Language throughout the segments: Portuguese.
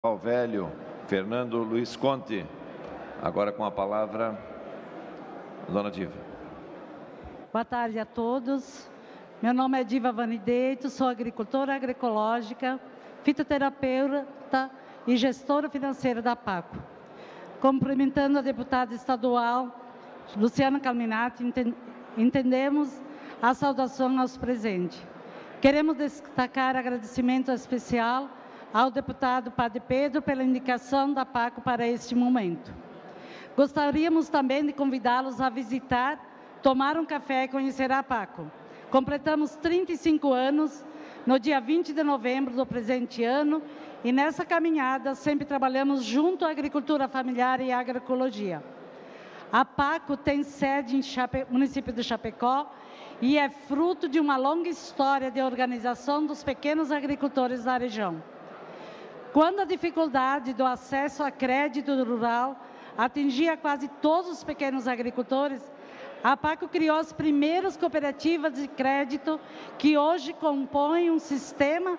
Ao velho Fernando Luiz Conte. Agora com a palavra, dona Diva. Boa tarde a todos. Meu nome é Diva Vanideito, sou agricultora agroecológica, fitoterapeuta e gestora financeira da PACO. Cumprimentando a deputada estadual Luciana Calminati, entendemos a saudação aos presentes. Queremos destacar agradecimento especial ao deputado Padre Pedro pela indicação da PACO para este momento. Gostaríamos também de convidá-los a visitar, tomar um café e conhecer a PACO. Completamos 35 anos no dia 20 de novembro do presente ano e nessa caminhada sempre trabalhamos junto à agricultura familiar e à agroecologia. A PACO tem sede em município de Chapecó e é fruto de uma longa história de organização dos pequenos agricultores da região. Quando a dificuldade do acesso a crédito rural atingia quase todos os pequenos agricultores, a PACO criou as primeiras cooperativas de crédito que hoje compõem um sistema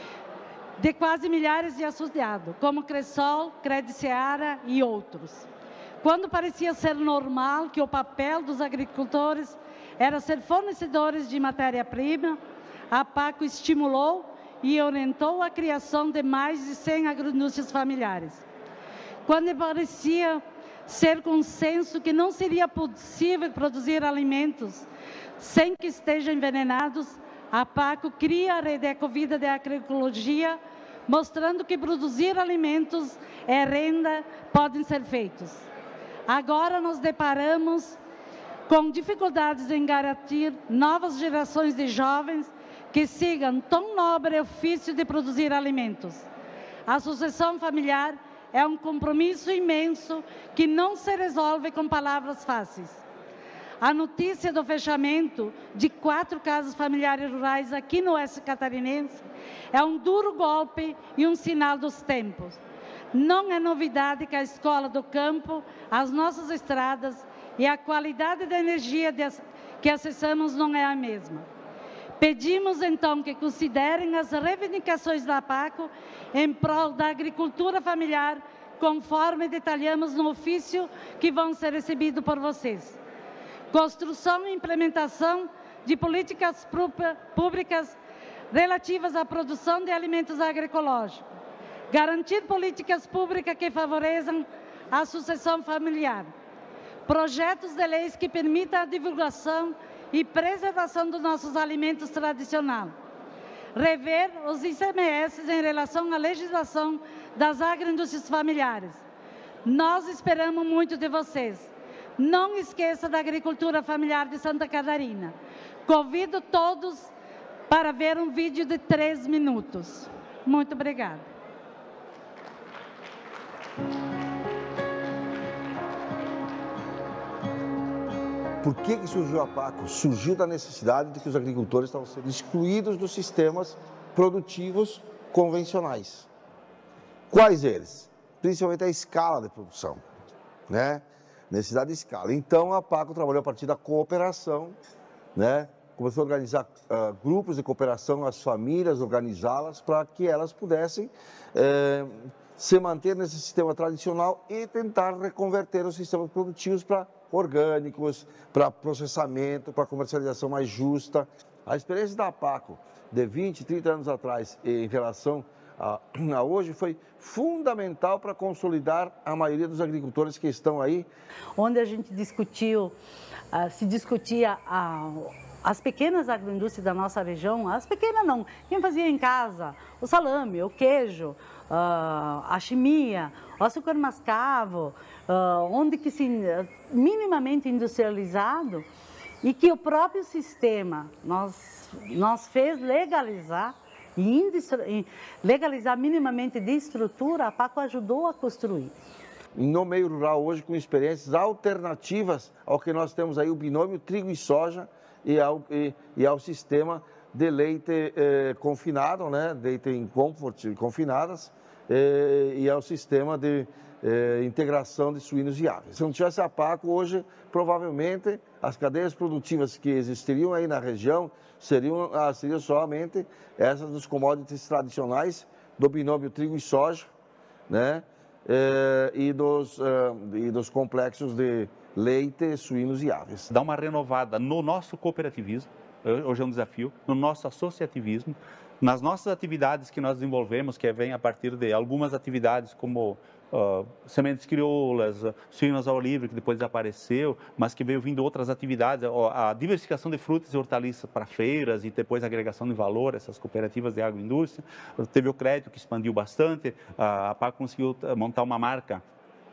de quase milhares de associados, como Cressol, Crédito Seara e outros. Quando parecia ser normal que o papel dos agricultores era ser fornecedores de matéria-prima, a PACO estimulou e orientou a criação de mais de 100 agroindústrias familiares. Quando parecia ser consenso que não seria possível produzir alimentos sem que estejam envenenados, a PACO cria a Rede Ecovida de Agroecologia, mostrando que produzir alimentos e renda podem ser feitos. Agora nos deparamos com dificuldades em garantir novas gerações de jovens que sigam tão nobre ofício de produzir alimentos. A sucessão familiar é um compromisso imenso que não se resolve com palavras fáceis. A notícia do fechamento de 4 casas familiares rurais aqui no oeste catarinense é um duro golpe e um sinal dos tempos. Não é novidade que a escola do campo, as nossas estradas e a qualidade da energia que acessamos não é a mesma. Pedimos, então, que considerem as reivindicações da PACO em prol da agricultura familiar, conforme detalhamos no ofício que vão ser recebidos por vocês. Construção e implementação de políticas públicas relativas à produção de alimentos agroecológicos. Garantir políticas públicas que favoreçam a sucessão familiar. Projetos de leis que permitam a divulgação e preservação dos nossos alimentos tradicionais. Rever os ICMS em relação à legislação das agroindústrias familiares. Nós esperamos muito de vocês. Não esqueça da agricultura familiar de Santa Catarina. Convido todos para ver um vídeo de 3 minutos. Muito obrigada. Por que surgiu a PACO? Surgiu da necessidade de que os agricultores estavam sendo excluídos dos sistemas produtivos convencionais. Quais eles? Principalmente a escala de produção, né? Necessidade de escala. Então, a PACO trabalhou a partir da cooperação, né? Começou a organizar grupos de cooperação, as famílias, organizá-las para que elas pudessem se manter nesse sistema tradicional e tentar reconverter os sistemas produtivos para orgânicos, para processamento, para comercialização mais justa. A experiência da PACO de 20, 30 anos atrás em relação a hoje foi fundamental para consolidar a maioria dos agricultores que estão aí. Onde a gente se discutia as pequenas agroindústrias da nossa região, as pequenas não, quem fazia em casa, o salame, o queijo, a chimia, o açúcar mascavo, onde que minimamente industrializado e que o próprio sistema nós fez legalizar e legalizar minimamente de estrutura, a PACO ajudou a construir. No meio rural hoje com experiências alternativas ao que nós temos aí, o binômio trigo e soja e ao sistema de leite confinado, né? Leite em comfort confinadas e ao sistema de integração de suínos viáveis. Se não tivesse a PACO, hoje, provavelmente, as cadeias produtivas que existiriam aí na região seriam somente essas dos commodities tradicionais, do binômio trigo e soja, né? E dos complexos de leite, suínos e aves. Dar uma renovada no nosso cooperativismo, hoje é um desafio, no nosso associativismo, nas nossas atividades que nós desenvolvemos, que vem a partir de algumas atividades como sementes crioulas, suínos ao livre, que depois desapareceu, mas que veio vindo outras atividades, a diversificação de frutas e hortaliças para feiras e depois a agregação de valor, essas cooperativas de agroindústria. Teve o crédito que expandiu bastante, a PAC conseguiu montar uma marca,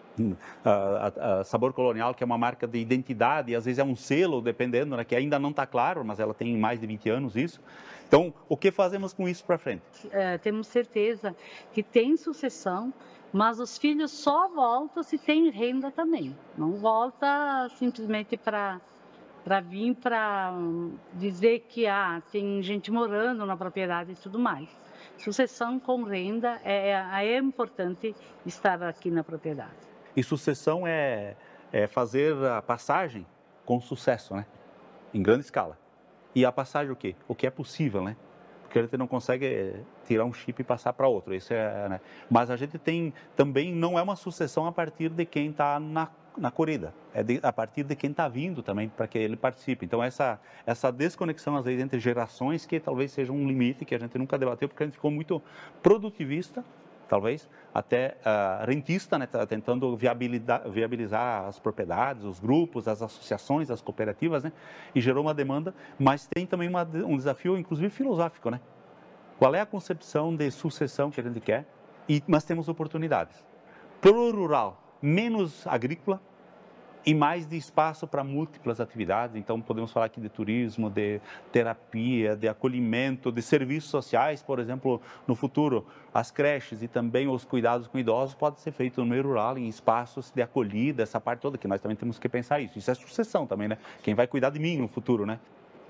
a Sabor Colonial, que é uma marca de identidade, e às vezes é um selo, dependendo, né, que ainda não está claro, mas ela tem mais de 20 anos isso. Então, o que fazemos com isso para frente? Temos certeza que tem sucessão, mas os filhos só voltam se tem renda também. Não volta simplesmente para vir para dizer que tem gente morando na propriedade e tudo mais. Sucessão com renda é importante estar aqui na propriedade. E sucessão é fazer a passagem com sucesso, né? Em grande escala. E a passagem o quê? O que é possível, né? Porque a gente não consegue tirar um chip e passar para outro. Isso né? Mas a gente tem também, não é uma sucessão a partir de quem está na corrida. A partir de quem está vindo também, para que ele participe. Então, essa desconexão, às vezes, entre gerações, que talvez seja um limite que a gente nunca debateu, porque a gente ficou muito produtivista, talvez, até rentista, né, tentando viabilizar as propriedades, os grupos, as associações, as cooperativas, né, e gerou uma demanda, mas tem também um desafio, inclusive, filosófico, né? Qual é a concepção de sucessão que a gente quer? Mas temos oportunidades. Pelo rural, menos agrícola e mais de espaço para múltiplas atividades. Então, podemos falar aqui de turismo, de terapia, de acolhimento, de serviços sociais, por exemplo, no futuro, as creches e também os cuidados com idosos podem ser feitos no meio rural, em espaços de acolhida, essa parte toda, que nós também temos que pensar isso. Isso é sucessão também, né? Quem vai cuidar de mim no futuro, né?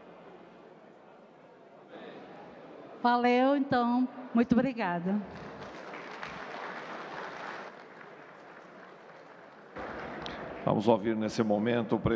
Valeu, então. Muito obrigada. Vamos ouvir nesse momento o presidente.